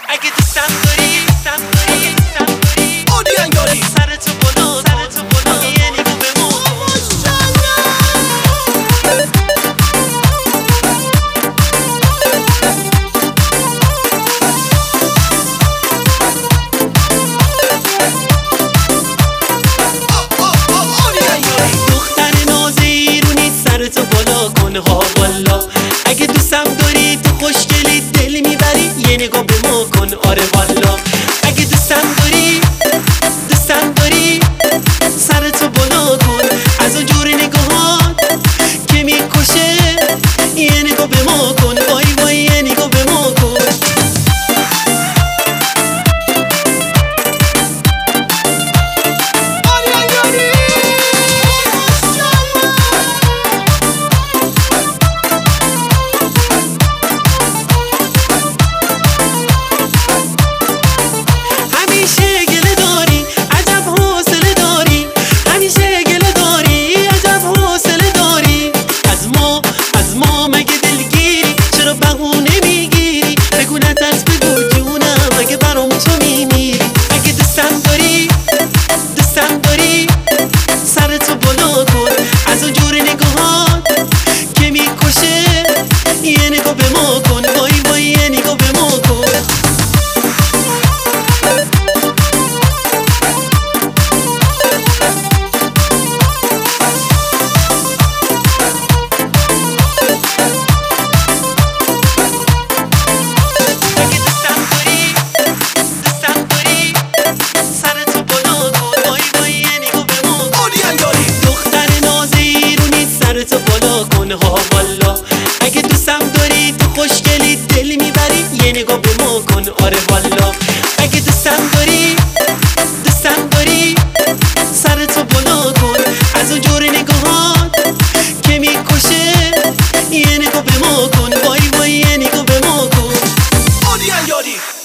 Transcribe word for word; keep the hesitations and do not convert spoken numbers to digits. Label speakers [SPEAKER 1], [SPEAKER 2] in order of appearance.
[SPEAKER 1] اگه دوستم داری دوستم داری دوستم داری
[SPEAKER 2] اودین یاری
[SPEAKER 1] سرتو بالا سرتو بالا یه نگاه به ما دختر نازیرونی سرتو بالا کن ها والا اگه دوستم داری تو خوشگلی دل میبری یه نگاه به ما کن آره والا اگه دوستم داری دوستم داری سرتو بالا کن از اون جور نگاهات که میکشه یه نگاه به ما کن وای وای یه نگاه به ما کن سرتو بالا کن از اون جور نگاهات که میکشه یه نگاه به ما کن وای وای یه نگاه به ما کن اگه دوستم داری دوستم داری سرتو بالا کن وای وای یه نگاه به ما دختر نازیرونی سرتو بالا کن ها والا اگه دوستم داری تو خوشگلی دل میبری یه نگاه به ما کن آره والا اگه دوستم داری دوستم داری سرتو بالا کن از اون جور نگاهات که میکشه یه نگاه به ما کن وای وای یه نگاه به ما کن
[SPEAKER 2] اودین یاری